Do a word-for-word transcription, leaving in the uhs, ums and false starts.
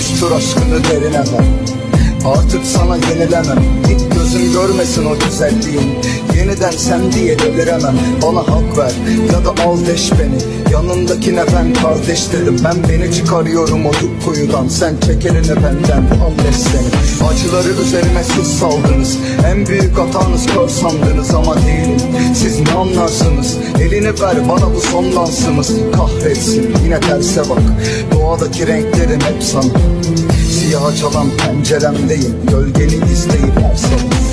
Dövüştür aşkını derine ver. Artık sana yenilemem. Git gözüm görmesin o güzelliğin. Yeniden sen diye deliremem. Bana hak ver ya da al deş beni. Yanındakine ben kardeş dedim. Ben beni çıkarıyorum o kuyudan. Sen çek elini benden, al deş seni. Acıları üzerime siz saldınız. En büyük hatanız kör sandınız ama değilim. Siz ne anlarsınız? Elini ver bana, bu son dansımız. Kahretsin yine terse bak. Doğadaki renklerim hep sana. Siyaha çalan penceremdeyim. Gölgeni izleyip her sabah.